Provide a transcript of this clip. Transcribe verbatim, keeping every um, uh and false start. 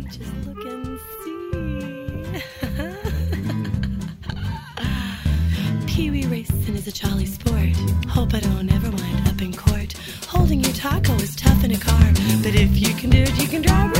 Just look and see. Pee-wee racing is a jolly sport. Hope I don't ever wind up in court. Holding your taco is tough in a car, but if you can do it, you can drive.